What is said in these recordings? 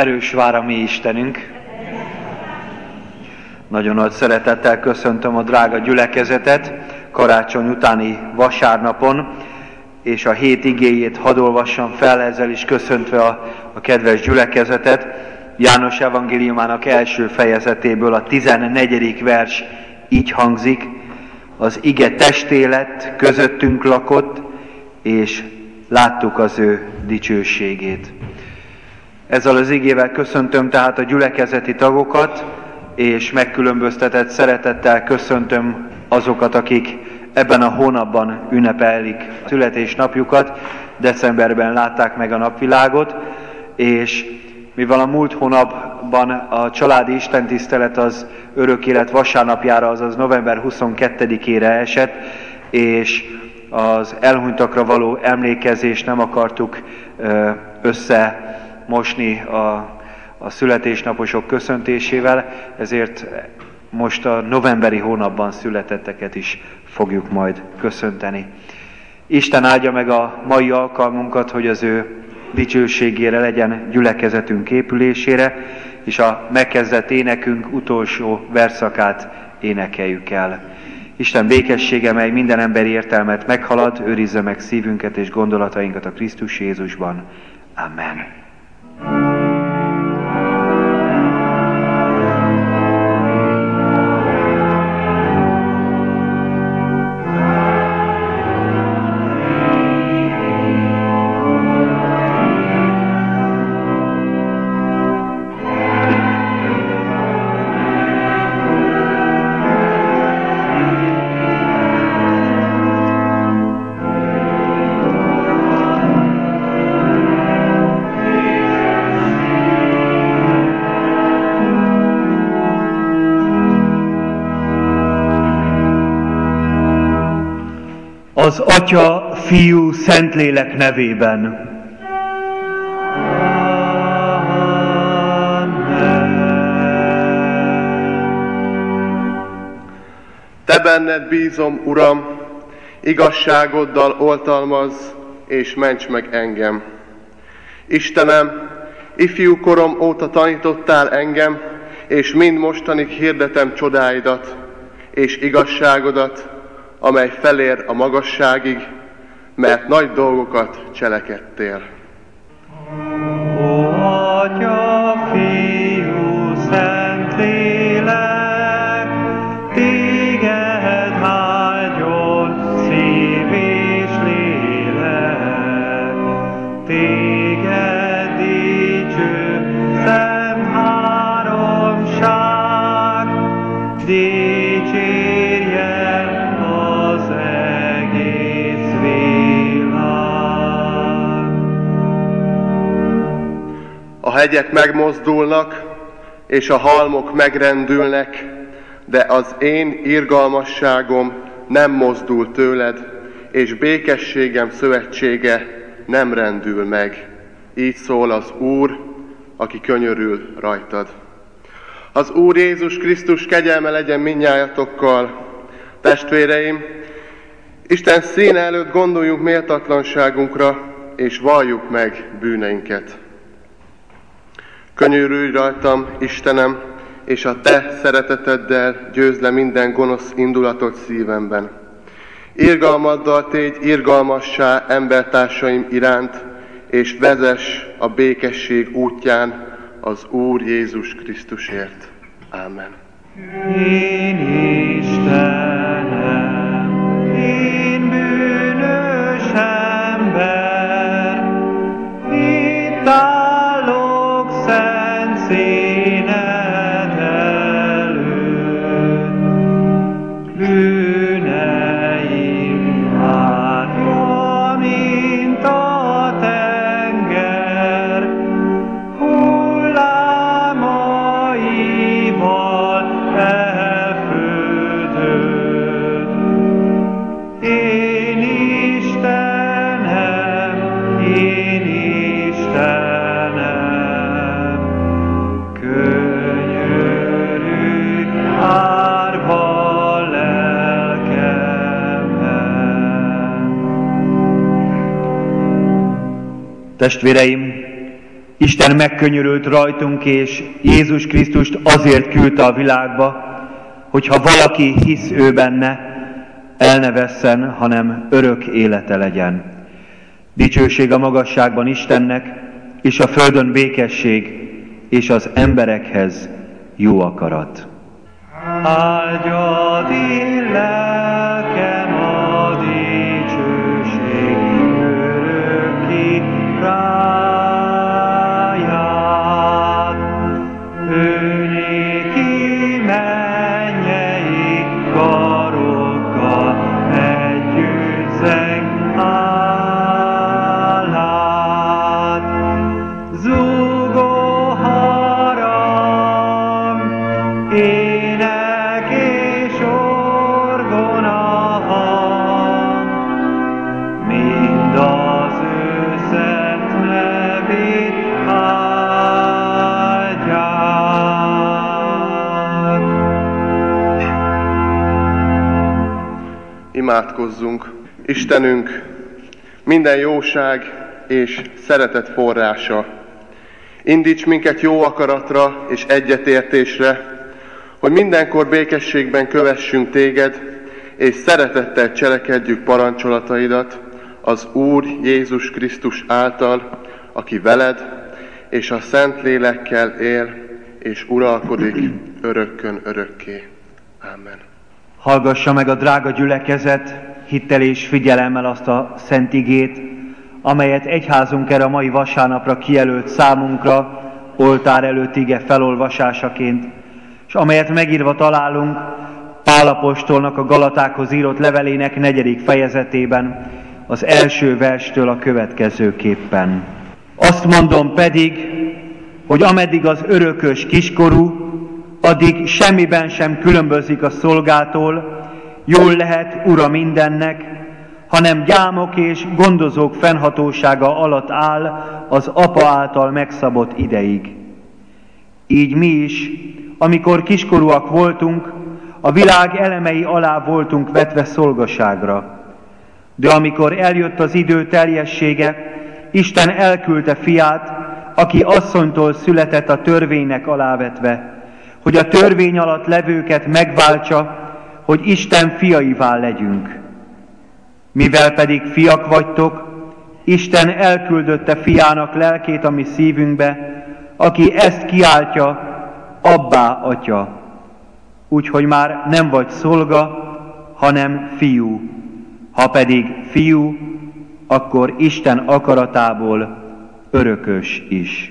Erős vár a mi Istenünk. Nagyon nagy szeretettel köszöntöm a drága gyülekezetet karácsony utáni vasárnapon, és a hét igéjét hadd olvassam fel, ezzel is köszöntve a kedves gyülekezetet. János evangéliumának első fejezetéből a 14. vers így hangzik: az ige testé lett, közöttünk lakott, és láttuk az ő dicsőségét. Ezzel az igével köszöntöm tehát a gyülekezeti tagokat, és megkülönböztetett szeretettel köszöntöm azokat, akik ebben a hónapban ünnepelik a születésnapjukat, decemberben látták meg a napvilágot, és mivel a múlt hónapban a családi istentisztelet az örök élet vasárnapjára, azaz november 22-ére esett, és az elhunytakra való emlékezést nem akartuk összemosni a születésnaposok köszöntésével, ezért most a novemberi hónapban születetteket is fogjuk majd köszönteni. Isten áldja meg a mai alkalmunkat, hogy az ő dicsőségére legyen gyülekezetünk épülésére, és a megkezdett énekünk utolsó verszakát énekeljük el. Isten békessége, mely minden emberi értelmet meghalad, őrizze meg szívünket és gondolatainkat a Krisztus Jézusban. Amen. Az Atya, Fiú, Szentlélek nevében. Te benned bízom, Uram, igazságoddal oltalmazz és ments meg engem. Istenem, ifjú korom óta tanítottál engem, és mind mostanig hirdetem csodáidat és igazságodat, amely felér a magasságig, mert nagy dolgokat cselekedtél. Ó, Atya, Fiú, Szentlélek, téged áldjon szív és lélek, téged dicső, szent háromság, dicsérjen az egész világ. A hegyek megmozdulnak, és a halmok megrendülnek, de az én irgalmasságom nem mozdul tőled, és békességem szövetsége nem rendül meg. Így szól az Úr, aki könyörül rajtad. Az Úr Jézus Krisztus kegyelme legyen mindnyájatokkal. Testvéreim, Isten színe előtt gondoljunk méltatlanságunkra, és valljuk meg bűneinket. Könyörülj rajtam, Istenem, és a Te szereteteddel győzd le minden gonosz indulatot szívemben. Irgalmaddal tégy irgalmassá embertársaim iránt, és vezess a békesség útján az Úr Jézus Krisztusért. Ámen. Én Istenem, én bűnös ember, itt állok szent színed előtt, bűneim árva, mint a tenger, hullámaival elfődött. Én Istenem, könyörülj árva lelkemben. Testvéreim, Isten megkönyörült rajtunk, és Jézus Krisztust azért küldte a világba, hogyha valaki hisz ő benne, el ne vesszen, hanem örök élete legyen. Dicsőség a magasságban Istennek, és a földön békesség, és az emberekhez jó akarat. Áldjad én lelkem a dicsőség örökké ráját. Ő néki mennyei karokkal együtt zeng hálát. Zúgó harang, ének és orgona hang, mind az ő szent nevét áldják. Imádkozzunk! Istenünk, minden jóság és szeretet forrása, indíts minket jó akaratra és egyetértésre, hogy mindenkor békességben kövessünk téged, és szeretettel cselekedjük parancsolataidat az Úr Jézus Krisztus által, aki veled és a Szent Lélekkel él és uralkodik örökkön örökké. Amen. Hallgassa meg a drága gyülekezet hittel és figyelemmel azt a szent igét, amelyet egyházunk erre a mai vasárnapra kijelölt számunkra, oltár előtt ige felolvasásaként, és amelyet megírva találunk Pál apostolnak a Galatákhoz írott levelének 4. fejezetében, az első verstől a következőképpen. Azt mondom pedig, hogy ameddig az örökös kiskorú, addig semmiben sem különbözik a szolgától, jól lehet ura mindennek, hanem gyámok és gondozók fennhatósága alatt áll az apa által megszabott ideig. Így mi is, amikor kiskorúak voltunk, a világ elemei alá voltunk vetve szolgaságra. De amikor eljött az idő teljessége, Isten elküldte fiát, aki asszonytól született a törvénynek alávetve, hogy a törvény alatt levőket megváltsa, hogy Isten fiaivá legyünk. Mivel pedig fiak vagytok, Isten elküldötte fiának lelkét a mi szívünkbe, aki ezt kiáltja, Abbá, Atya. Úgyhogy már nem vagy szolga, hanem fiú. Ha pedig fiú, akkor Isten akaratából örökös is.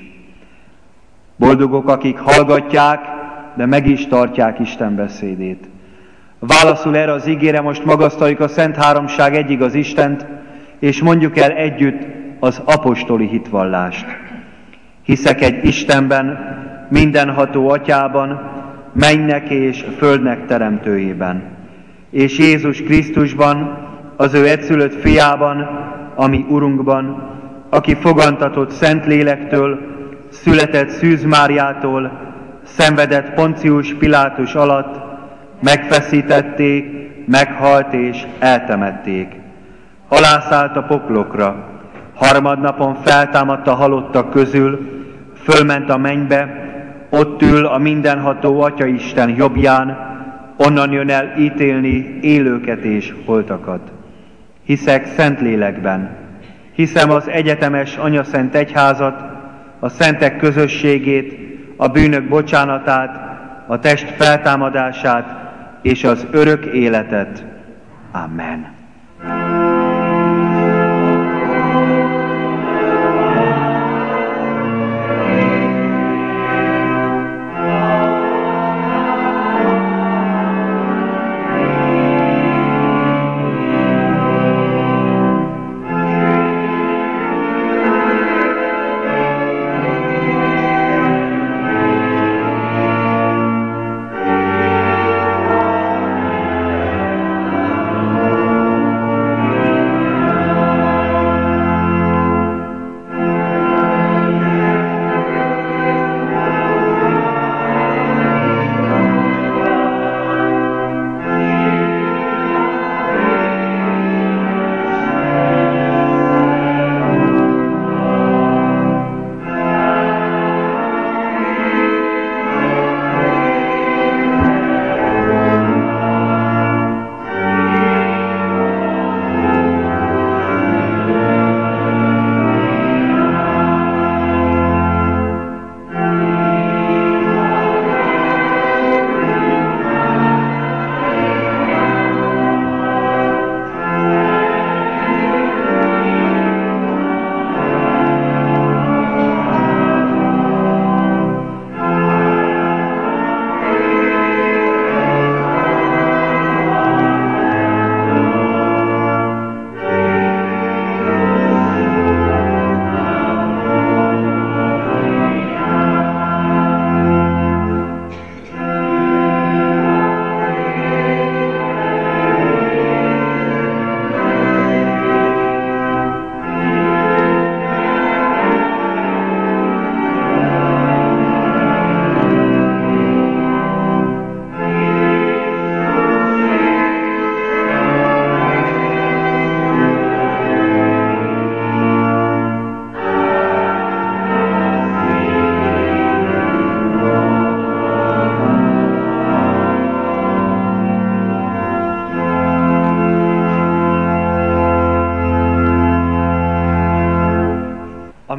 Boldogok, akik hallgatják, de meg is tartják Isten beszédét. Válaszul erre az igére most magasztaljuk a Szent Háromság egyigaz Istent, és mondjuk el együtt az apostoli hitvallást. Hiszek egy Istenben, mindenható Atyában, mennynek és földnek teremtőjében, és Jézus Krisztusban, az ő egyszülött fiában, ami Urunkban, aki fogantatott Szentlélektől, született Szűz Máriától, szenvedett Poncius Pilátus alatt, megfeszítették, meghalt és eltemették. Alászállt a poklokra, harmadnapon feltámadt a halottak közül, fölment a mennybe, ott ül a mindenható Atyaisten jobbján, onnan jön el ítélni élőket és holtakat. Hiszek Szentlélekben, hiszem az egyetemes anyaszent egyházat, a szentek közösségét, a bűnök bocsánatát, a test feltámadását és az örök életet. Amen.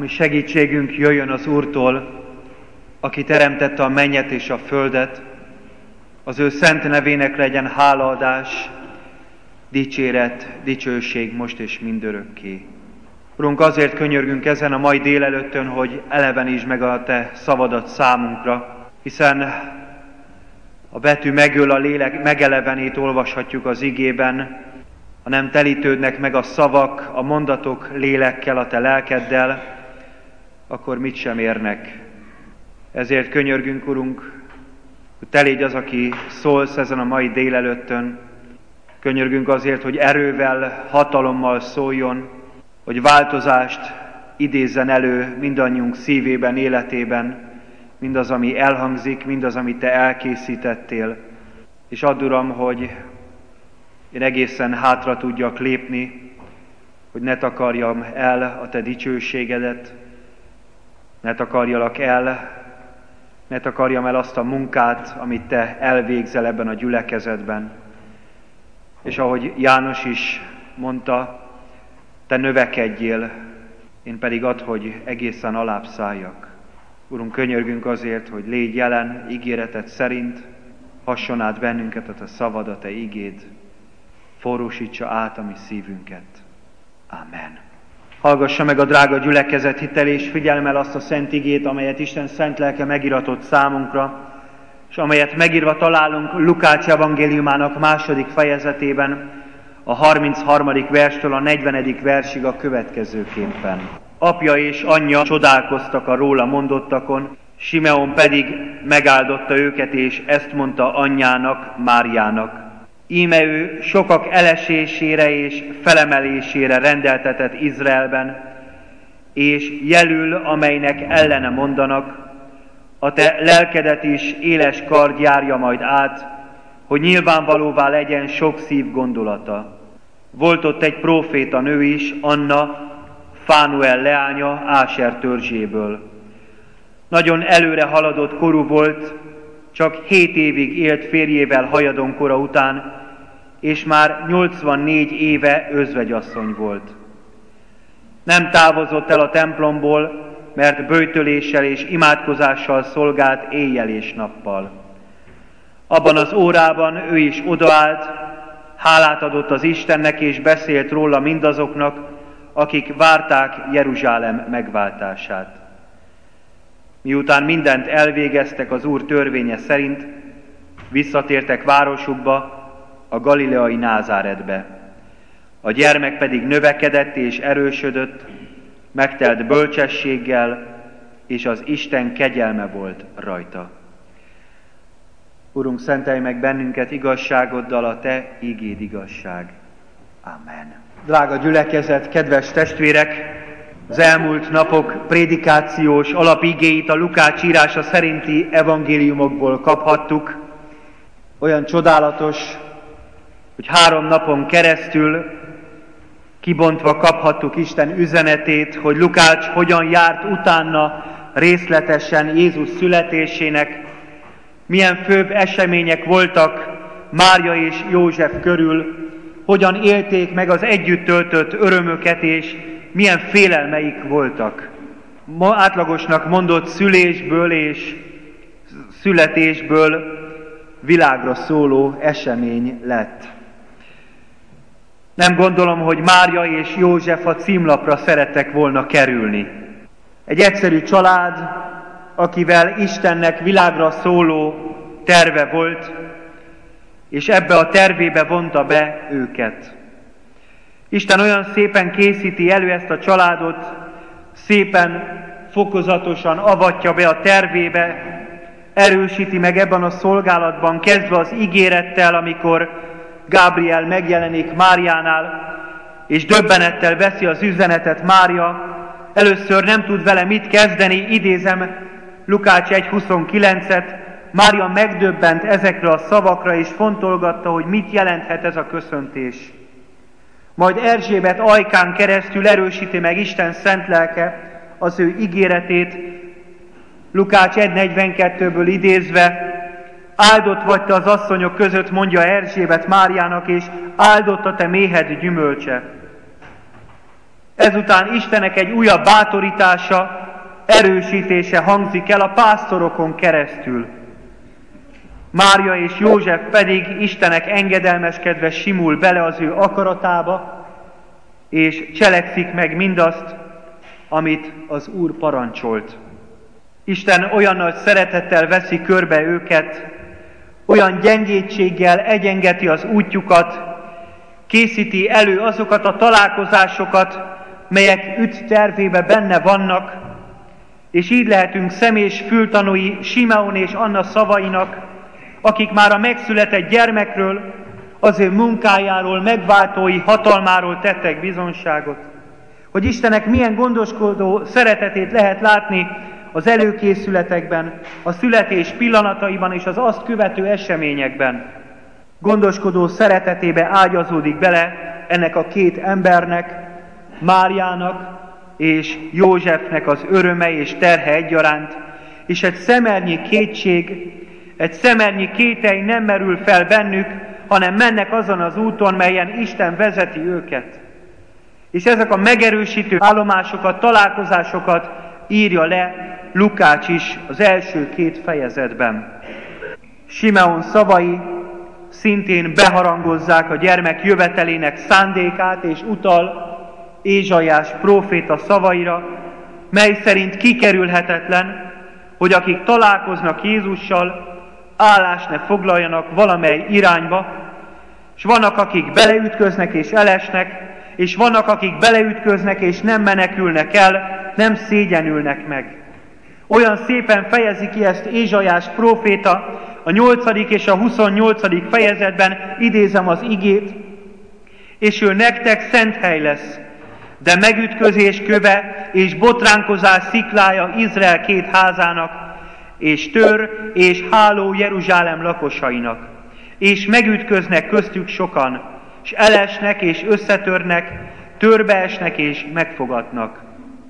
hogy segítségünk jöjjön az Úrtól, aki teremtette a mennyet és a földet, az ő szent nevének legyen hálaadás, dicséret, dicsőség most és mindörökké. Urunk, azért könyörgünk ezen a mai délelőttön, hogy elevenítsd meg a Te szavadat számunkra, hiszen a betű megöl, a lélek megelevenít, olvashatjuk az igében, ha nem telítődnek meg a szavak, a mondatok lélekkel, a Te lelkeddel, akkor mit sem érnek. Ezért könyörgünk, Urunk, hogy Te légy az, aki szólsz ezen a mai délelőttön. Könyörgünk azért, hogy erővel, hatalommal szóljon, hogy változást idézzen elő mindannyiunk szívében, életében, mindaz, ami elhangzik, mindaz, amit Te elkészítettél. És add, Uram, hogy én egészen hátra tudjak lépni, hogy ne takarjam el a Te dicsőségedet, ne takarjam el azt a munkát, amit Te elvégzel ebben a gyülekezetben. És ahogy János is mondta, Te növekedjél, én pedig add, hogy egészen alább szálljak. Urunk, könyörgünk azért, hogy légy jelen ígéreted szerint, hasson át bennünket a Te szavad, a Te igéd, forrósítsa át a mi szívünket. Amen. Hallgassa meg a drága gyülekezet hitel és figyelmel azt a szent igét, amelyet Isten szent lelke megiratott számunkra, és amelyet megírva találunk Lukács evangéliumának 2. fejezetében, a 33. verstől a 40. versig a következőképpen. Apja és anyja csodálkoztak a róla mondottakon, Simeon pedig megáldotta őket, és ezt mondta anyjának, Máriának. Íme ő sokak elesésére és felemelésére rendeltetett Izraelben, és jelül, amelynek ellene mondanak, a te lelkedet is éles kard járja majd át, hogy nyilvánvalóvá legyen sok szív gondolata. Volt ott egy próféta nő is, Anna, Fánuel leánya, Áser törzséből. Nagyon előre haladott korú volt, csak 7 évig élt férjével hajadonkora után, és már 84 éve özvegyasszony volt. Nem távozott el a templomból, mert böjtöléssel és imádkozással szolgált éjjel és nappal. Abban az órában ő is odaállt, hálát adott az Istennek, és beszélt róla mindazoknak, akik várták Jeruzsálem megváltását. Miután mindent elvégeztek az Úr törvénye szerint, visszatértek városukba, a galileai Názáretbe. A gyermek pedig növekedett és erősödött, megtelt bölcsességgel, és az Isten kegyelme volt rajta. Urunk, szentelj meg bennünket igazságoddal, a Te igéd igazság. Amen. Drága gyülekezet, kedves testvérek! Az elmúlt napok prédikációs alapigéit a Lukács írása szerinti evangéliumokból kaphattuk. Olyan csodálatos, hogy 3 napon keresztül kibontva kaphattuk Isten üzenetét, hogy Lukács hogyan járt utána részletesen Jézus születésének, milyen főbb események voltak Mária és József körül, hogyan élték meg az együtt töltött örömöket, és milyen félelmeik voltak. Ma átlagosnak mondott szülésből és születésből világra szóló esemény lett. Nem gondolom, hogy Mária és József a címlapra szerettek volna kerülni. Egy egyszerű család, akivel Istennek világra szóló terve volt, és ebbe a tervébe vonta be őket. Isten olyan szépen készíti elő ezt a családot, szépen, fokozatosan avatja be a tervébe, erősíti meg ebben a szolgálatban, kezdve az ígérettel, amikor Gábriel megjelenik Máriánál, és döbbenettel veszi az üzenetet Mária. Először nem tud vele mit kezdeni, idézem Lukács 1.29-et, Mária megdöbbent ezekre a szavakra, és fontolgatta, hogy mit jelenthet ez a köszöntés. Majd Erzsébet ajkán keresztül erősíti meg Isten szent lelke az ő ígéretét, Lukács 1.42-ből idézve, áldott vagy te az asszonyok között, mondja Erzsébet Máriának, és áldott a te méhed gyümölcse. Ezután Istennek egy újabb bátorítása, erősítése hangzik el a pásztorokon keresztül. Mária és József pedig Istennek engedelmeskedve simul bele az ő akaratába, és cselekszik meg mindazt, amit az Úr parancsolt. Isten olyan nagy szeretettel veszi körbe őket, olyan gyengétséggel egyengeti az útjukat, készíti elő azokat a találkozásokat, melyek üt tervébe benne vannak, és így lehetünk szem- és fültanúi Simeon és Anna szavainak, akik már a megszületett gyermekről, az ő munkájáról, megváltói hatalmáról tettek bizonságot. Hogy Istennek milyen gondoskodó szeretetét lehet látni az előkészületekben, a születés pillanataiban és az azt követő eseményekben. Gondoskodó szeretetébe ágyazódik bele ennek a két embernek, Máriának és Józsefnek az öröme és terhe egyaránt, és egy szemernyi kétség, egy szemernyi kételj nem merül fel bennük, hanem mennek azon az úton, melyen Isten vezeti őket. És ezek a megerősítő állomásokat, találkozásokat írja le Lukács is az első 2 fejezetben. Simeon szavai szintén beharangozzák a gyermek jövetelének szándékát, és utal Ézsaiás próféta szavaira, mely szerint kikerülhetetlen, hogy akik találkoznak Jézussal, állást ne foglaljanak valamely irányba, és vannak, akik beleütköznek és elesnek, és vannak, akik beleütköznek és nem menekülnek el, nem szégyenülnek meg. Olyan szépen fejezi ki ezt Ézsaiás próféta a 8. és a 28. fejezetben, idézem az igét, és ő nektek szent hely lesz, de megütközés köve és botránkozás sziklája Izrael 2 házának, és tör és háló Jeruzsálem lakosainak, és megütköznek köztük sokan, és elesnek és összetörnek, törbeesnek és megfogatnak.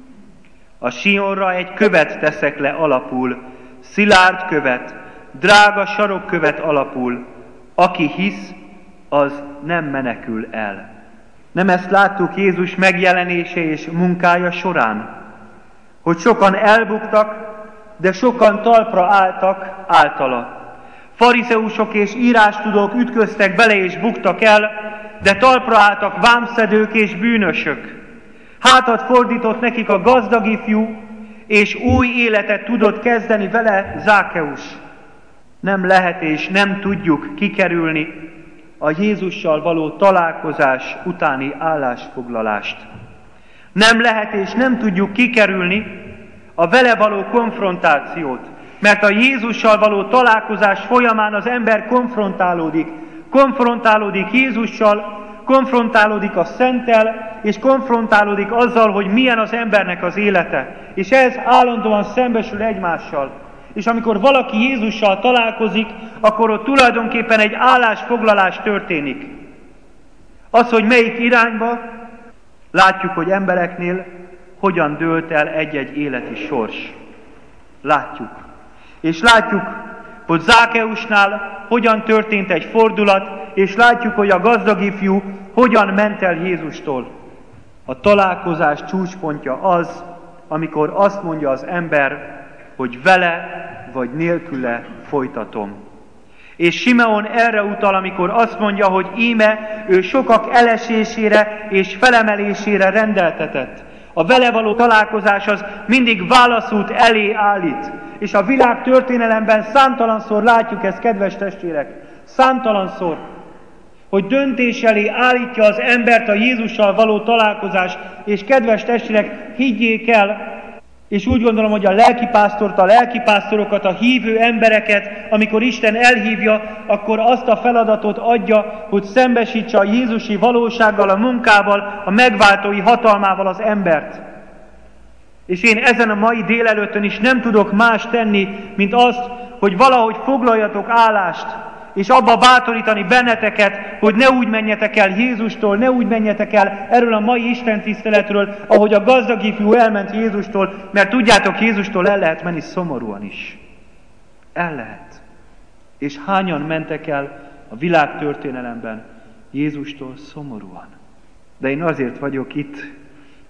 A Sionra egy követ teszek le alapul, szilárd követ, drága sarokkövet alapul. Aki hisz, az nem menekül el. Nem ezt láttuk Jézus megjelenése és munkája során? Hogy sokan elbuktak, de sokan talpra álltak általa. Farizeusok és írástudók ütköztek bele és buktak el, de talpra álltak vámszedők és bűnösök. Hátat fordított nekik a gazdag ifjú, és új életet tudott kezdeni vele Zákeus. Nem lehet és nem tudjuk kikerülni a Jézussal való találkozás utáni állásfoglalást. Nem lehet és nem tudjuk kikerülni a vele való konfrontációt, mert a Jézussal való találkozás folyamán az ember konfrontálódik Jézussal, konfrontálódik a Szenttel, és konfrontálódik azzal, hogy milyen az embernek az élete. És ez állandóan szembesül egymással. És amikor valaki Jézussal találkozik, akkor ott tulajdonképpen egy állásfoglalás történik. Az, hogy melyik irányba, látjuk, hogy embereknél hogyan dőlt el egy-egy életi sors. Látjuk. És látjuk, hogy Zákeusnál hogyan történt egy fordulat, és látjuk, hogy a gazdag ifjú hogyan ment el Jézustól. A találkozás csúcspontja az, amikor azt mondja az ember, hogy vele vagy nélküle folytatom. És Simeon erre utal, amikor azt mondja, hogy íme ő sokak elesésére és felemelésére rendeltetett. A vele való találkozás az mindig válaszút elé állít. És a világ történelemben számtalanszor látjuk ezt, kedves testvérek. Számtalanszor, hogy döntés elé állítja az embert a Jézussal való találkozás. És kedves testvérek, higgyék el, és úgy gondolom, hogy a lelkipásztort, a lelkipásztorokat, a hívő embereket, amikor Isten elhívja, akkor azt a feladatot adja, hogy szembesítse a Jézusi valósággal, a munkával, a megváltói hatalmával az embert. És én ezen a mai délelőttön is nem tudok más tenni, mint azt, hogy valahogy foglaljatok állást, és abba bátorítani benneteket, hogy ne úgy menjetek el Jézustól, ne úgy menjetek el erről a mai Isten tiszteletről, ahogy a gazdag ifjú elment Jézustól, mert tudjátok, Jézustól el lehet menni szomorúan is. El lehet. És hányan mentek el a világtörténelemben Jézustól szomorúan? De én azért vagyok itt,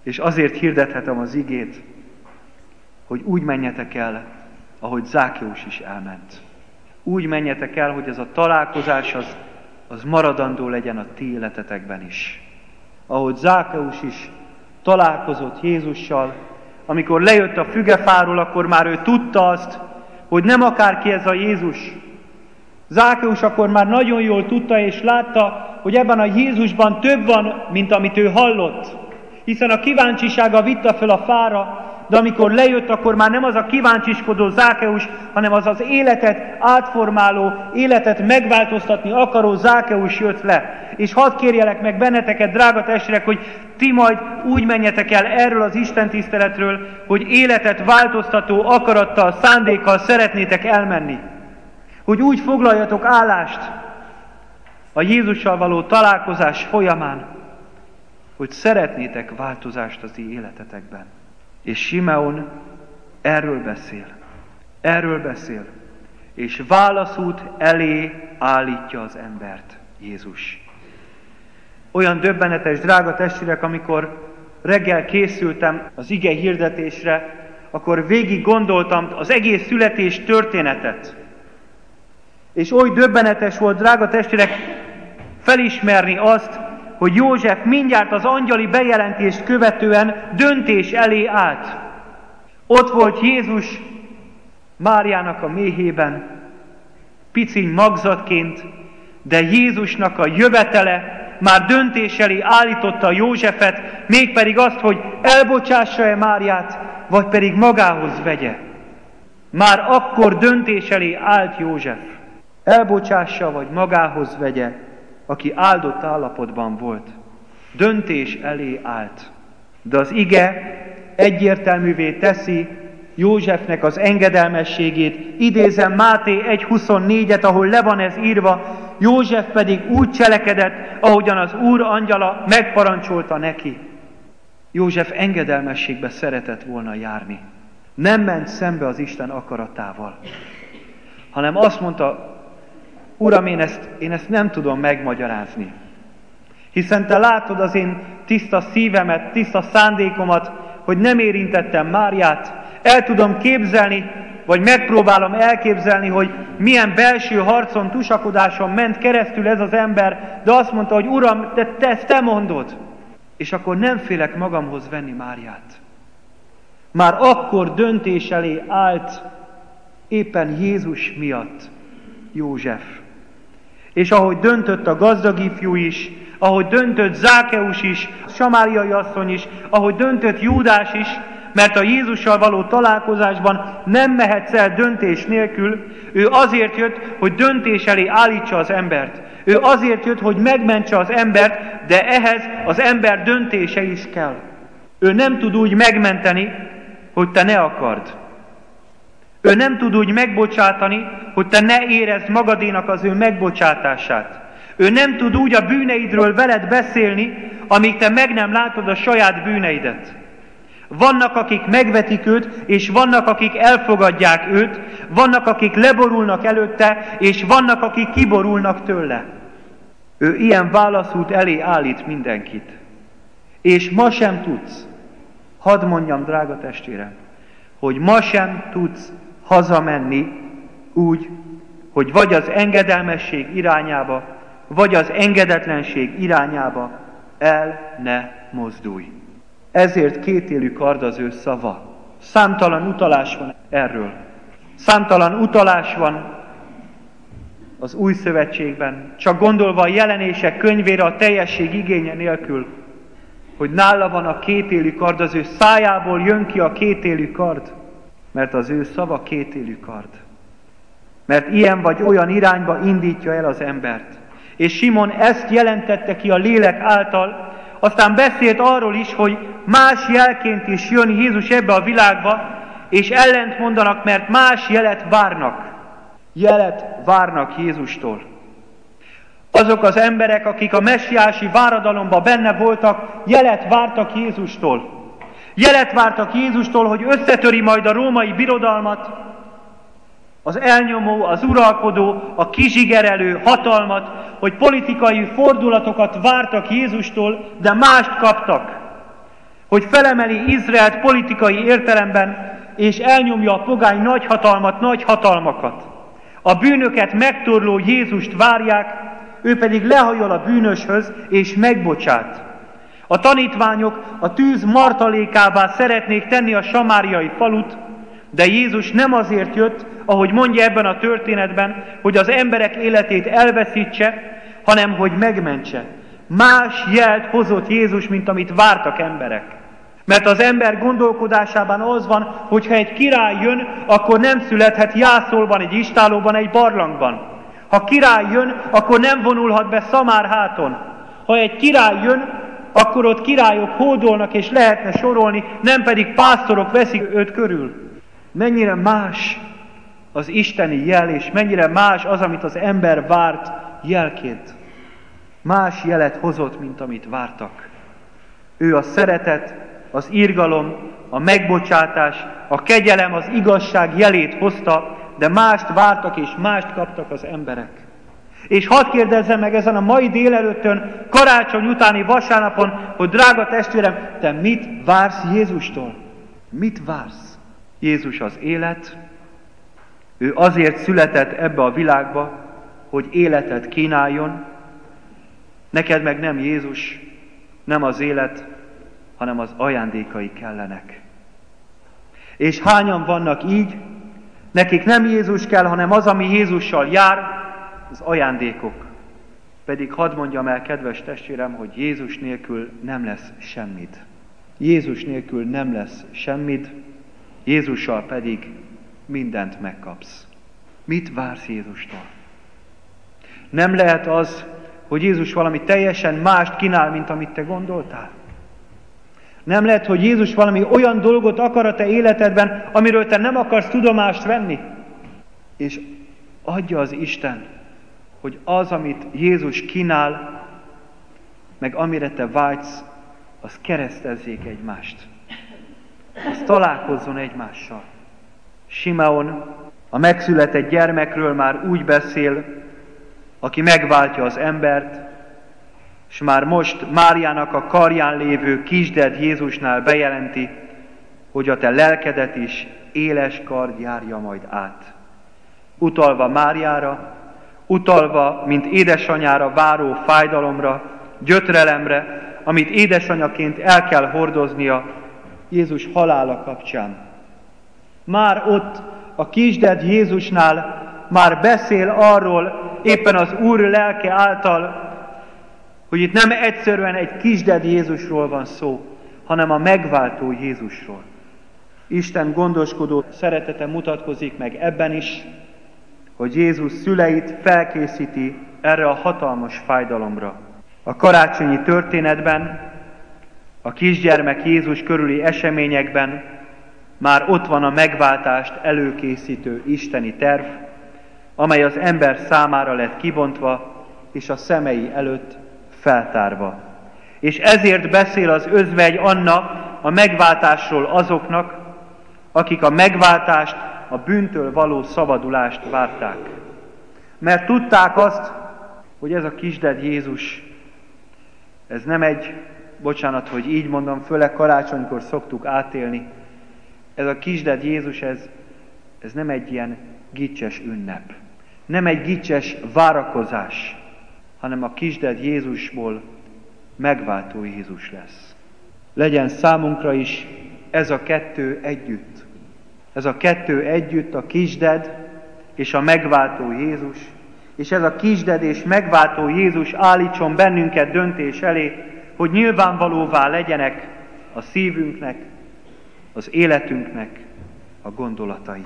És azért hirdethetem az igét, hogy úgy menjetek el, ahogy Zákeus is elment. Úgy menjetek el, hogy ez a találkozás az maradandó legyen a ti életetekben is. Ahogy Zákeus is találkozott Jézussal, amikor lejött a fügefáról, akkor már ő tudta azt, hogy nem akárki ez a Jézus. Zákeus akkor már nagyon jól tudta és látta, hogy ebben a Jézusban több van, mint amit ő hallott. Hiszen a kíváncsisága vitte fel a fára, de amikor lejött, akkor már nem az a kíváncsiskodó Zákeus, hanem az az életet átformáló, életet megváltoztatni akaró Zákeus jött le. És hadd kérjelek meg benneteket, drága testvérek, hogy ti majd úgy menjetek el erről az Isten tiszteletről, hogy életet változtató akarattal, szándékkal szeretnétek elmenni. Hogy úgy foglaljatok állást a Jézussal való találkozás folyamán, hogy szeretnétek változást az ti életetekben. És Simeon erről beszél, és válaszút elé állítja az embert Jézus. Olyan döbbenetes, drága testvérek, amikor reggel készültem az ige hirdetésre, akkor végig gondoltam az egész születés történetet. És oly döbbenetes volt, drága testvérek, felismerni azt, hogy József mindjárt az angyali bejelentést követően döntés elé állt. Ott volt Jézus Máriának a méhében, piciny magzatként, de Jézusnak a jövetele már döntés elé állította Józsefet, mégpedig azt, hogy elbocsássa-e Máriát, vagy pedig magához vegye. Már akkor döntés elé állt József. Elbocsássa, vagy magához vegye, aki áldott állapotban volt. Döntés elé állt. De az ige egyértelművé teszi Józsefnek az engedelmességét. Idézem Máté 1.24-et, ahol le van ez írva, József pedig úgy cselekedett, ahogyan az Úr angyala megparancsolta neki. József engedelmességbe szeretett volna járni. Nem ment szembe az Isten akaratával, hanem azt mondta, Uram, én ezt nem tudom megmagyarázni. Hiszen Te látod az én tiszta szívemet, tiszta szándékomat, hogy nem érintettem Máriát. El tudom képzelni, vagy megpróbálom elképzelni, hogy milyen belső harcon, tusakodáson ment keresztül ez az ember, de azt mondta, hogy Uram, ezt Te mondod. És akkor nem félek magamhoz venni Máriát. Már akkor döntés elé állt éppen Jézus miatt József. És ahogy döntött a gazdag ifjú is, ahogy döntött Zákeus is, samáriai asszony is, ahogy döntött Júdás is, mert a Jézussal való találkozásban nem mehetsz el döntés nélkül, ő azért jött, hogy döntés elé állítsa az embert. Ő azért jött, hogy megmentse az embert, de ehhez az ember döntése is kell. Ő nem tud úgy megmenteni, hogy te ne akard. Ő nem tud úgy megbocsátani, hogy te ne érezd magadénak az ő megbocsátását. Ő nem tud úgy a bűneidről veled beszélni, amíg te meg nem látod a saját bűneidet. Vannak, akik megvetik őt, és vannak, akik elfogadják őt, vannak, akik leborulnak előtte, és vannak, akik kiborulnak tőle. Ő ilyen válaszút elé állít mindenkit. És ma sem tudsz, hadd mondjam, drága testvérem, hogy ma sem tudsz hazamenni úgy, hogy vagy az engedelmesség irányába, vagy az engedetlenség irányába el ne mozdulj. Ezért kétélű kard az ő szava. Számtalan utalás van erről. Számtalan utalás van az Új Szövetségben, csak gondolva a Jelenések könyvére a teljesség igénye nélkül, hogy nála van a kétélű kard, az ő szájából jön ki a kétélű kard, mert az ő szava kétélű kard. Mert ilyen vagy olyan irányba indítja el az embert. És Simon ezt jelentette ki a lélek által, aztán beszélt arról is, hogy más jelként is jön Jézus ebbe a világba, és ellent mondanak, mert más jelet várnak. Jelet várnak Jézustól. Azok az emberek, akik a messiási váradalomban benne voltak, jelet vártak Jézustól. Jelet vártak Jézustól, hogy összetöri majd a római birodalmat, az elnyomó, az uralkodó, a kizsigerelő hatalmat, hogy politikai fordulatokat vártak Jézustól, de mást kaptak. hogy felemeli Izraelt politikai értelemben, és elnyomja a pogány nagyhatalmat, nagyhatalmakat. A bűnöket megtorló Jézust várják, ő pedig lehajol a bűnöshöz, és megbocsát. A tanítványok a tűz martalékává szeretnék tenni a samáriai falut, de Jézus nem azért jött, ahogy mondja ebben a történetben, hogy az emberek életét elveszítse, hanem hogy megmentse. Más jelt hozott Jézus, mint amit vártak emberek. Mert az ember gondolkodásában az van, hogy ha egy király jön, akkor nem születhet jászolban, egy istállóban, egy barlangban. Ha király jön, akkor nem vonulhat be Szamárháton. Ha egy király jön, akkor ott királyok hódolnak, és lehetne sorolni, nem pedig pásztorok veszik őt körül. Mennyire más az isteni jel, és mennyire más az, amit az ember várt jelként. Más jelet hozott, mint amit vártak. Ő a szeretet, az irgalom, a megbocsátás, a kegyelem, az igazság jelét hozta, de mást vártak és mást kaptak az emberek. És hadd kérdezzem meg ezen a mai délelőttön, karácsony utáni vasárnapon, hogy drága testvérem, te mit vársz Jézustól? Mit vársz? Jézus az élet, ő azért született ebbe a világba, hogy életet kínáljon, neked meg nem Jézus, nem az élet, hanem az ajándékai kellenek. És hányan vannak így, nekik nem Jézus kell, hanem az, ami Jézussal jár, az ajándékok. Pedig hadd mondjam el, kedves testvérem, hogy Jézus nélkül nem lesz semmid. Jézus nélkül nem lesz semmid, Jézussal pedig mindent megkapsz. Mit vársz Jézustól? Nem lehet az, hogy Jézus valami teljesen mást kínál, mint amit te gondoltál. Nem lehet, hogy Jézus valami olyan dolgot akar a te életedben, amiről te nem akarsz tudomást venni. És adja az Isten, hogy az, amit Jézus kínál, meg amire te vágysz, az keresztezzék egymást. Az találkozzon egymással. Simeon a megszületett gyermekről már úgy beszél, aki megváltja az embert, és már most Máriának a karján lévő kisded Jézusnál bejelenti, hogy a te lelkedet is éles kard járja majd át. Utalva Máriára, utalva, mint édesanyára váró fájdalomra, gyötrelemre, amit édesanyaként el kell hordoznia Jézus halála kapcsán. Már ott a kisded Jézusnál már beszél arról, éppen az Úr lelke által, hogy itt nem egyszerűen egy kisded Jézusról van szó, hanem a megváltó Jézusról. Isten gondoskodó szeretete mutatkozik meg ebben is, hogy Jézus szüleit felkészíti erre a hatalmas fájdalomra. A karácsonyi történetben, a kisgyermek Jézus körüli eseményekben már ott van a megváltást előkészítő isteni terv, amely az ember számára lett kibontva, és a szemei előtt feltárva. És ezért beszél az özvegy Anna a megváltásról azoknak, akik a megváltást, a bűntől való szabadulást várták. Mert tudták azt, hogy ez a kisded Jézus, ez nem egy, bocsánat, hogy így mondom, főleg karácsonykor szoktuk átélni, ez a kisded Jézus, ez nem egy ilyen gicses ünnep. Nem egy gicses várakozás, hanem a kisded Jézusból megváltó Jézus lesz. Legyen számunkra is ez a kettő együtt. Ez a kettő együtt, a kisded és a megváltó Jézus, és ez a kisded és megváltó Jézus állítson bennünket döntés elé, hogy nyilvánvalóvá legyenek a szívünknek, az életünknek a gondolatai.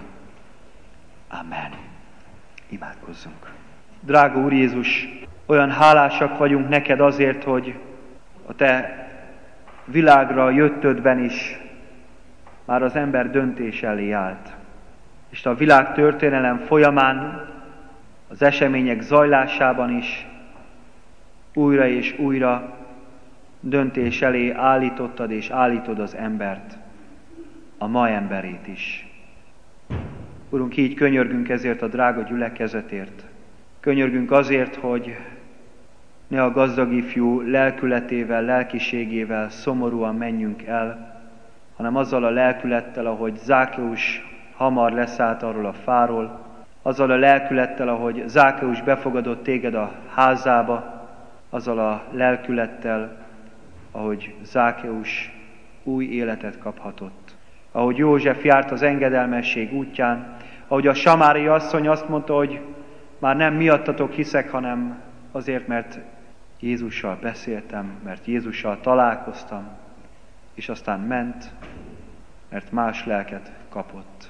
Amen. Imádkozzunk. Drága Úr Jézus, olyan hálásak vagyunk neked azért, hogy a te világra jöttödben is már az ember döntés elé állt. És a világ történelem folyamán, az események zajlásában is újra és újra döntés elé állítottad és állítod az embert, a ma emberét is. Urunk, így könyörgünk ezért a drága gyülekezetért. Könyörgünk azért, hogy ne a gazdag ifjú lelkületével, lelkiségével szomorúan menjünk el, hanem azzal a lelkülettel, ahogy Zákeus hamar leszállt arról a fáról, azzal a lelkülettel, ahogy Zákeus befogadott téged a házába, azzal a lelkülettel, ahogy Zákeus új életet kaphatott. Ahogy József járt az engedelmesség útján, ahogy a samári asszony azt mondta, hogy már nem miattatok hiszek, hanem azért, mert Jézussal beszéltem, mert Jézussal találkoztam, és aztán ment, mert más lelket kapott,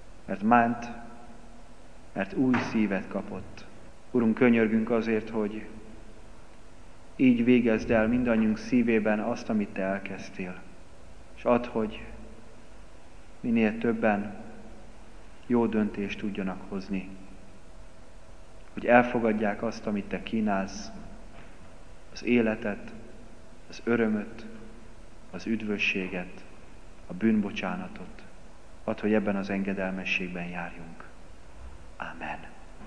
mert új szívet kapott. Urunk, könyörgünk azért, hogy így végezd el mindannyiunk szívében azt, amit Te elkezdtél. És add, hogy minél többen jó döntést tudjanak hozni. Hogy elfogadják azt, amit Te kínálsz, az életet, az örömöt, az üdvösséget, a bűnbocsánatot. Add, hogy ebben az engedelmességben járjunk. Amen.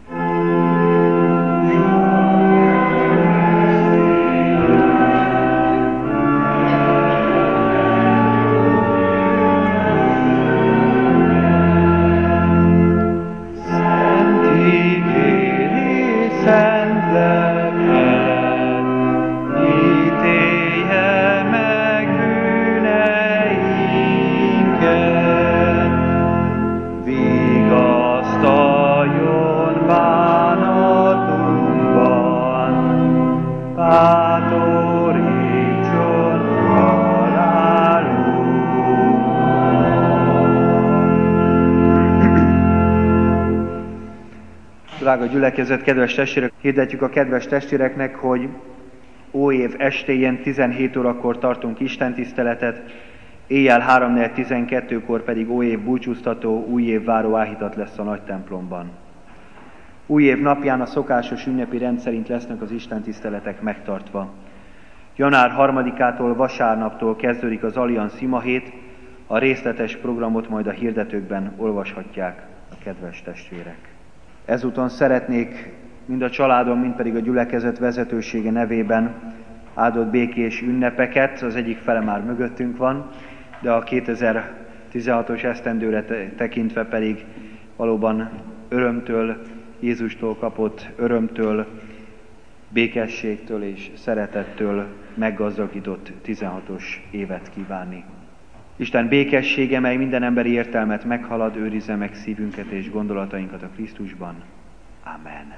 Drága gyülekezet, kedves testvérek, hirdetjük a kedves testvéreknek, hogy óév estéjén 17 órakor tartunk istentiszteletet, éjjel 3:12-kor pedig óév búcsúztató, újév váró áhítat lesz a nagy templomban. Újév napján a szokásos ünnepi rend szerint lesznek az istentiszteletek megtartva. Január 3-ától vasárnaptól kezdődik az Allianz imahét, a részletes programot majd a hirdetőkben olvashatják a kedves testvérek. Ezúton szeretnék mind a családom, mind pedig a gyülekezet vezetősége nevében áldott békés ünnepeket, az egyik fele már mögöttünk van, de a 2016-os esztendőre tekintve pedig valóban örömtől, Jézustól kapott örömtől, békességtől és szeretettől meggazdagított 16-os évet kívánni. Isten békessége, mely minden emberi értelmet meghalad, őrizze meg szívünket és gondolatainkat a Krisztusban. Amen.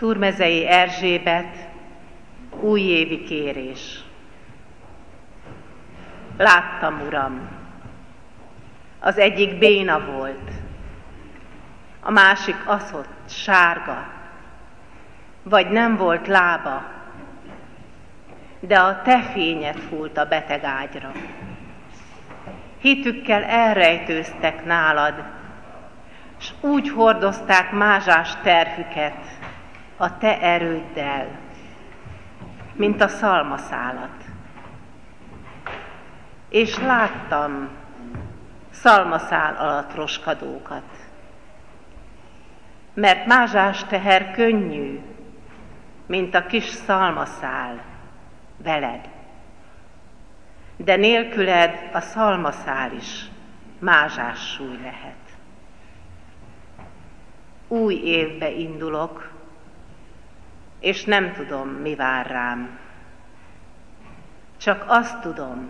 Szurmezei Erzsébet, újévi kérés. Láttam, Uram, az egyik béna volt, a másik aszott, sárga, vagy nem volt lába, de a te fényed fúlt a beteg ágyra. Hitükkel elrejtőztek nálad, s úgy hordozták mázsás terhüket a te erőddel, mint a szalmaszálat. És láttam szalmaszál alatt roskadókat, mert mázsás teher könnyű, mint a kis szalmaszál veled. De nélküled a szalmaszál is mázsás súly lehet. Új évbe indulok, és nem tudom, mi vár rám. Csak azt tudom,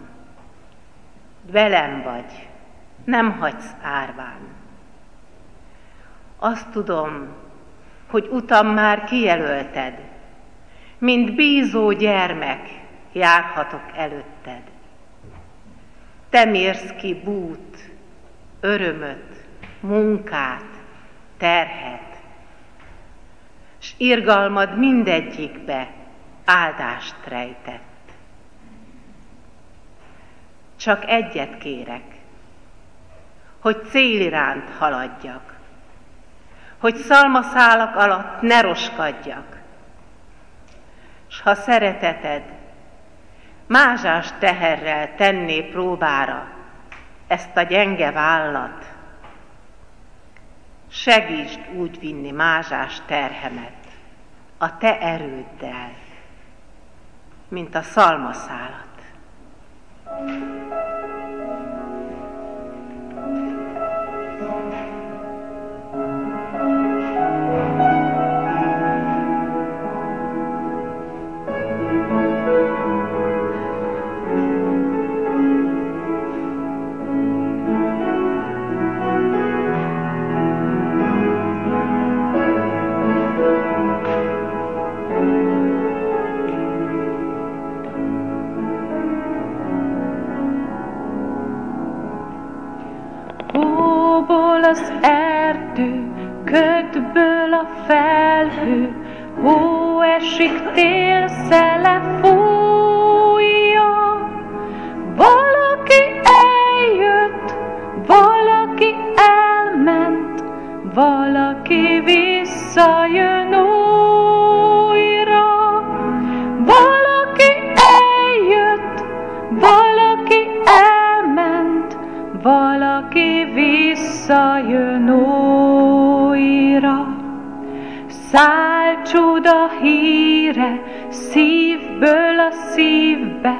velem vagy, nem hagysz árván. Azt tudom, hogy utam már kijelölted, mint bízó gyermek járhatok előtted. Te mérsz ki bút, örömöt, munkát, terhet, s irgalmad mindegyikbe áldást rejtett. Csak egyet kérek, hogy cél iránt haladjak, hogy szalmaszálak alatt ne roskadjak, s ha szereteted mázsás teherrel tenné próbára ezt a gyenge vállat, segítsd úgy vinni mázsás terhemet a te erőddel, mint a szalmaszálat. Az erdő, ködből a felhő, hó esik, tél szele fújja. Valaki eljött, valaki elment, valaki visszajön újra. Valaki eljött, valaki elment, valaki visszajön újra. Száll csuda híre szívből a szívbe,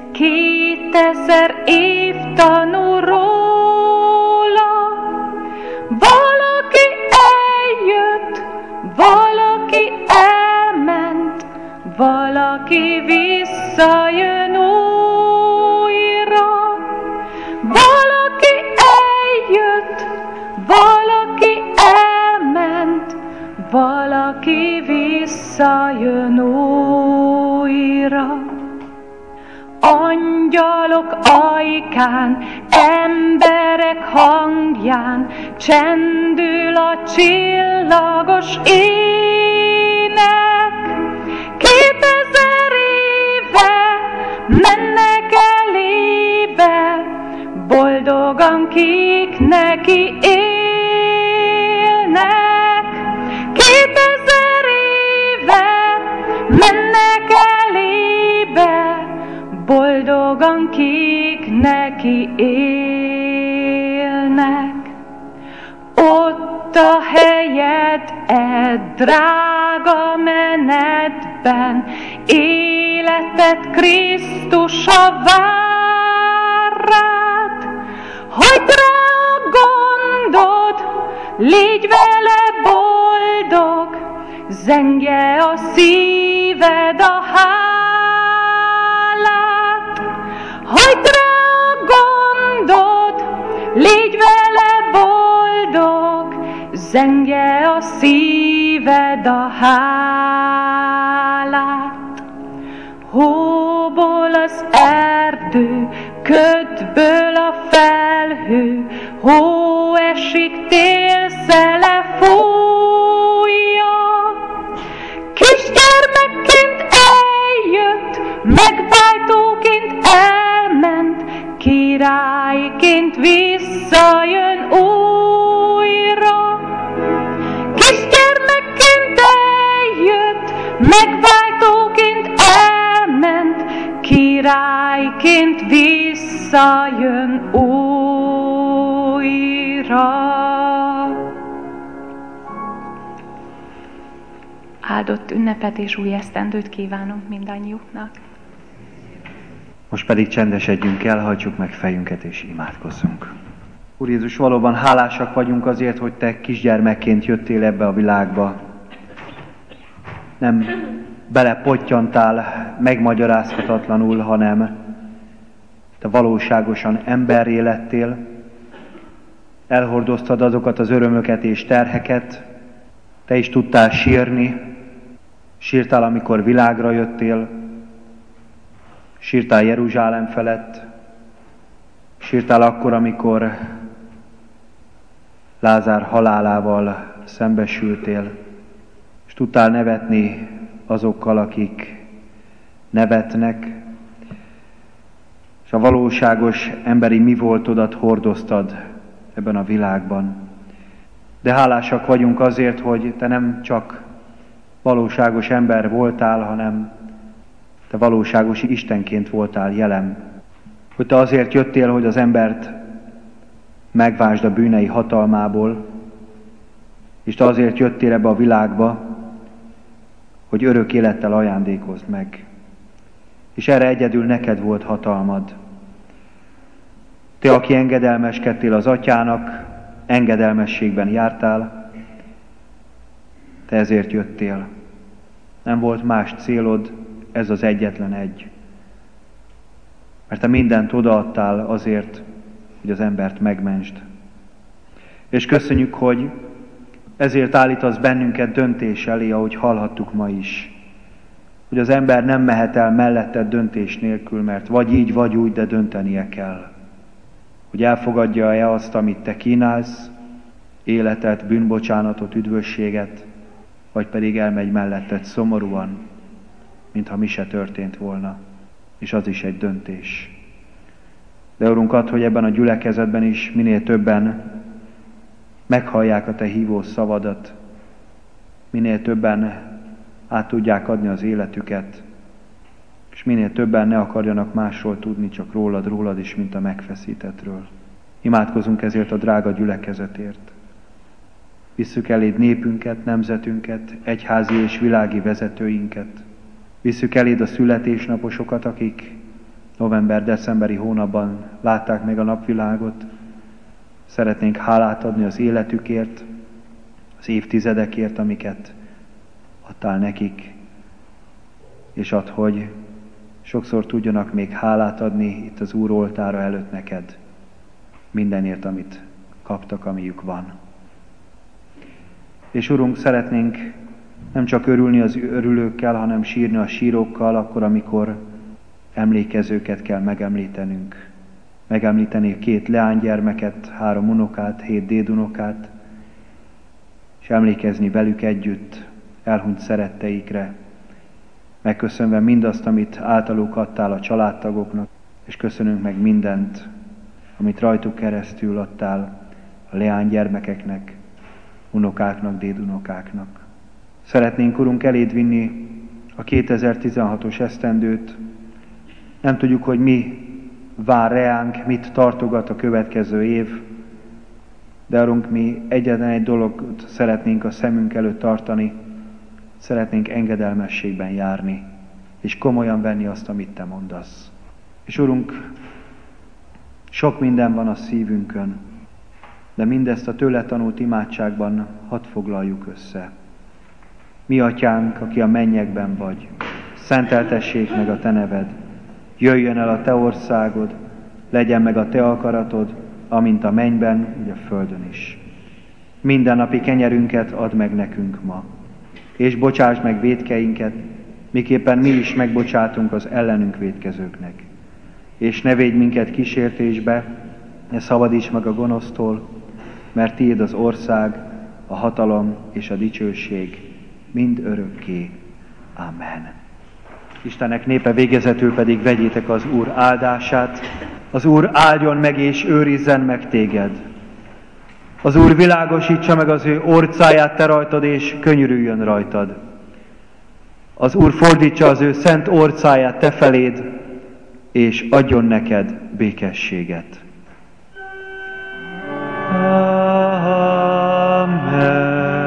2000 év tanul róla. Valaki eljött, valaki elment, valaki visszajön újra. Valaki eljött, valaki elment, valaki visszajön újra. Angyalok ajkán, emberek hangján csendül a csillagos ének. 2000 éve mennek elébe, boldogan kik neki élnek. 2000 éve mennek elébe, boldogan kik neki élnek. Ott a helyed drága menetben, életed Krisztusa vár rád. Hagyd rá a gondod, légy vele boldog, zengje a szíved a hálát. Hagyd rá a gondod, légy vele boldog, zengje a szíved a hálát. hóból az erdő, ködből a felhő, hó esik, tél szele fújja. Kisgyermekként eljött, megváltóként elment, királyként visszajön újra. Kisgyermekként eljött, megváltóként elment, királyként visszajön újra. Áldott ünnepet és új esztendőt kívánunk mindannyiuknak. Most pedig csendesedjünk el, hajtsuk meg fejünket és imádkozzunk. Úr Jézus, valóban hálásak vagyunk azért, hogy Te kisgyermekként jöttél ebbe a világba. Nem belepottyantál megmagyarázhatatlanul, hanem Te valóságosan emberré lettél, elhordoztad azokat az örömöket és terheket, Te is tudtál sírni, sírtál, amikor világra jöttél, sírtál Jeruzsálem felett, sírtál akkor, amikor Lázár halálával szembesültél, és tudtál nevetni azokkal, akik nevetnek, és a valóságos emberi mi voltodat hordoztad ebben a világban. De hálásak vagyunk azért, hogy Te nem csak valóságos ember voltál, hanem Te valóságos Istenként voltál jelen. Hogy Te azért jöttél, hogy az embert megvásd a bűnei hatalmából, és Te azért jöttél ebbe a világba, hogy örök élettel ajándékozd meg. És erre egyedül neked volt hatalmad. Te, aki engedelmeskedtél az Atyának, engedelmességben jártál, Te ezért jöttél. Nem volt más célod, ez az egyetlen egy. Mert Te mindent odaadtál azért, hogy az embert megmentsd. És köszönjük, hogy ezért állítasz bennünket döntés elé, ahogy hallhattuk ma is. Hogy az ember nem mehet el melletted döntés nélkül, mert vagy így, vagy úgy, de döntenie kell. Hogy elfogadja-e azt, amit Te kínálsz, életet, bűnbocsánatot, üdvösséget, vagy pedig elmegy melletted szomorúan, mintha mi se történt volna. És az is egy döntés. De Urunk, add, hogy ebben a gyülekezetben is minél többen meghallják a Te hívó szavadat, minél többen át tudják adni az életüket, és minél többen ne akarjanak másról tudni, csak rólad is, mint a megfeszítettről. Imádkozunk ezért a drága gyülekezetért. Visszük eléd népünket, nemzetünket, egyházi és világi vezetőinket. Visszük eléd a születésnaposokat, akik november-decemberi hónapban látták meg a napvilágot. Szeretnénk hálát adni az életükért, az évtizedekért, amiket adtál nekik, és add, hogy sokszor tudjanak még hálát adni itt az Úr oltára előtt neked, mindenért, amit kaptak, amiük van. És Urunk, szeretnénk nem csak örülni az örülőkkel, hanem sírni a sírókkal, akkor, amikor emlékezőket kell megemlítenünk. Megemlíteni 2 leánygyermeket, 3 unokát, 7 dédunokát, és emlékezni velük együtt elhunyt szeretteikre, megköszönve mindazt, amit általuk adtál a családtagoknak, és köszönünk meg mindent, amit rajtuk keresztül adtál a leánygyermekeknek, unokáknak, dédunokáknak. Szeretnénk, Urunk, eléd vinni a 2016-os esztendőt. Nem tudjuk, hogy mi vár reánk, mit tartogat a következő év, de Urunk, mi egyetlen egy dologot szeretnénk a szemünk előtt tartani, szeretnénk engedelmességben járni, és komolyan venni azt, amit Te mondasz. És Urunk, sok minden van a szívünkön, de mindezt a tőle tanult imádságban hadd foglaljuk össze. Mi Atyánk, aki a mennyekben vagy, szenteltessék meg a Te neved, jöjjön el a Te országod, legyen meg a Te akaratod, amint a mennyben, úgy a földön is. Mindennapi kenyerünket add meg nekünk ma, és bocsásd meg vétkeinket, miképpen mi is megbocsátunk az ellenünk vétkezőknek. És ne védj minket kísértésbe, ne szabadíts meg a gonosztól, mert tiéd az ország, a hatalom és a dicsőség mind örökké. Amen. Istennek népe, végezetül pedig vegyétek az Úr áldását. Az Úr áldjon meg és őrizzen meg téged. Az Úr világosítsa meg az ő orcáját te rajtad, és könyörüljön rajtad. Az Úr fordítsa az ő szent orcáját te feléd, és adjon neked békességet. Amen.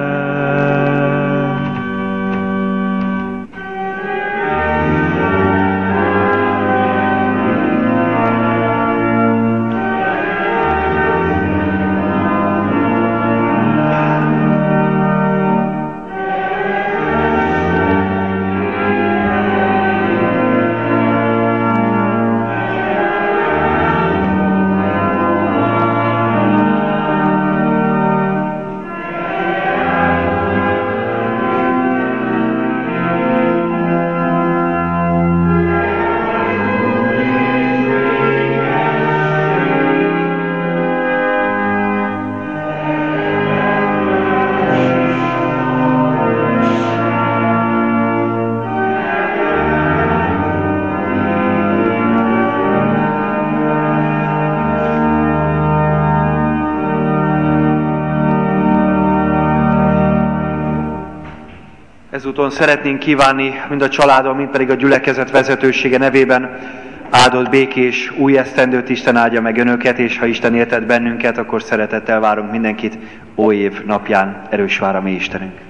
Ezúton szeretnénk kívánni mind a családom, mind pedig a gyülekezet vezetősége nevében áldott békés új esztendőt. Isten áldja meg önöket, és ha Isten éltet bennünket, akkor szeretettel várunk mindenkit óév napján. Erős vár a mi Istenünk.